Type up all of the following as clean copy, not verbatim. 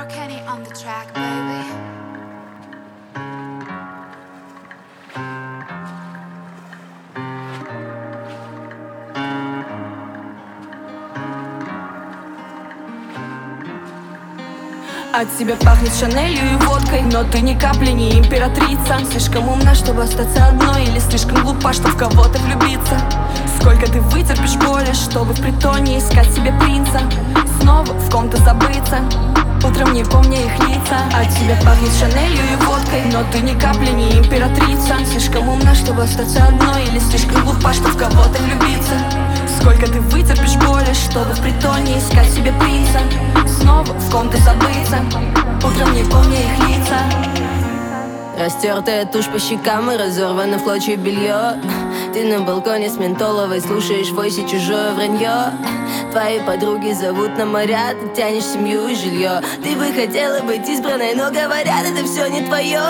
Kenny on the track, baby. От тебя пахнет Шанелью и водкой, но ты ни капли не императрица. Слишком умна, чтобы остаться одной, или слишком глупа, чтобы в кого-то влюбиться. Сколько ты вытерпишь боли, чтобы в притоне искать себе принца, снова в ком-то забыться, утром не помня их лица. От тебя пахнет Шанелью и водкой, но ты ни капли не императрица. Слишком умна, чтобы остаться одной, или слишком глупа, чтобы в кого-то влюбиться. Сколько ты вытерпишь боли, чтобы в притоне искать себе принца, снова в ком-то забыться, утром не помня их лица. Растертая тушь по щекам и разорвано в клочья белье. Ты на балконе с ментоловой слушаешь войси чужое вранье. Твои подруги зовут на моря, ты тянешь семью и жилье. Ты бы хотела быть избранной, но говорят, это все не твое.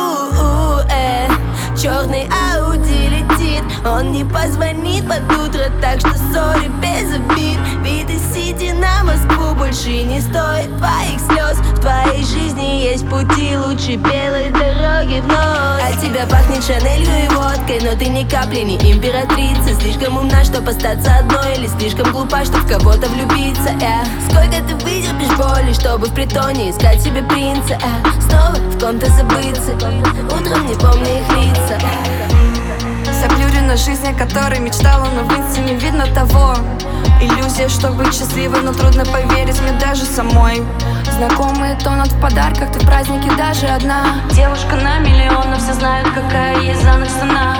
Черный Ауди летит, он не позвонит под утро, так что сори без обид. Вид из Сити на Москву больше не стоит твоих слез. В твоей жизни есть пути лучше белой дороги вновь. От тебя пахнет Шанелью и водкой, но ты ни капли не императрица. Слишком умна, чтоб остаться одной, или слишком глупа, чтоб в кого-то влюбиться. Сколько ты вытерпишь боли, чтобы в притоне искать себе принца, снова в ком-то забыться, утром не помня их лица. Заблюрена жизнь, о которой мечтала, но в инсте не видно того. Иллюзия, что быть счастливой, но трудно поверить мне даже самой. Знакомые тонут в подарках, ты в празднике даже одна. Девушка на миллион, но все знают, какая есть за ночь цена.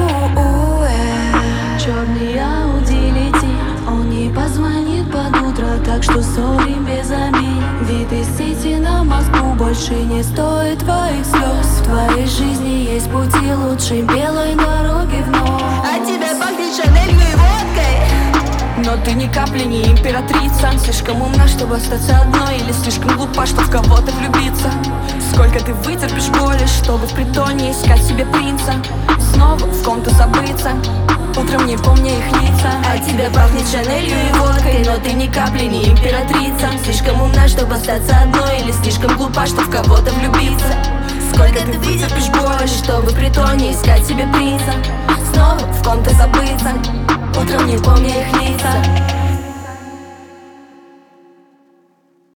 Черный Ауди летит, он не позвонит под утро, так что сори без обид. Вид из Сити на Москву больше не стоит твоих слез. В твоей жизни есть пути лучше белой дороги вновь. От тебя пахнет Шанелью и водкой, но ты ни капли не императрица. Слишком умна, чтобы остаться одной, или слишком глупа, чтобы в кого-то влюбиться. Сколько ты вытерпишь боли, чтобы в притоне искать себе принца, снова в ком-то забыться, утром не помня их лица. От тебя пахнет Шанелью и водкой, но ты ни капли не императрица. Слишком умна, чтобы остаться одной, или слишком глупа, чтобы в кого-то влюбиться. Сколько ты вытерпишь боли, чтобы в притоне искать себе принца, снова в ком-то забыться, утром не помня их лица.